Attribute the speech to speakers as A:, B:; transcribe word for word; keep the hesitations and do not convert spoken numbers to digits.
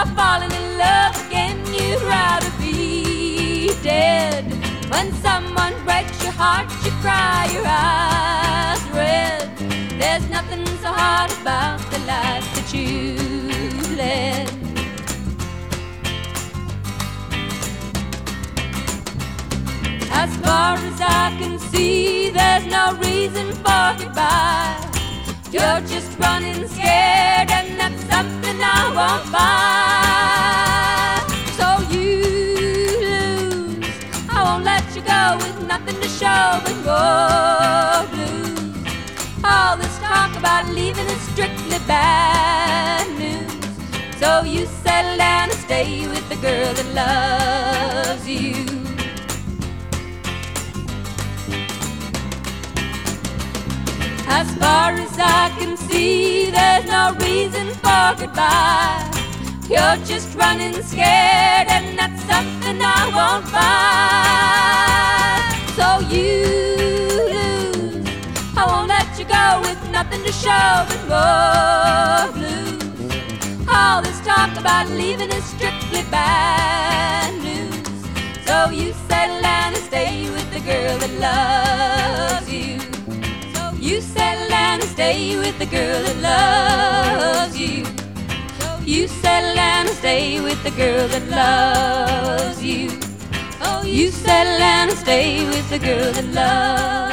A: falling in love again, you'd rather be dead. When someone breaks your heart, you cry your eyes red. There's nothing so hard about the life that you led. As far as I can see, there's no reason for goodbye. You're just running scared, and that's something I won't buy. So you lose, I won't let you go with nothing to show but more blues. All this talk about leaving is strictly bad news. So you settle down and stay with the girl that loves you. As far as I can see, there's no reason for goodbye. You're just running scared, and that's something I won't buy. So you lose, I won't let you go with nothing to show but more blues. All this talk about leaving is strictly bad news. So you settle down and stay with the girl that loves you. You settle down and stay with the girl that loves you. You settle down and stay with the girl that loves you. Oh, you settle down and stay with the girl that loves you.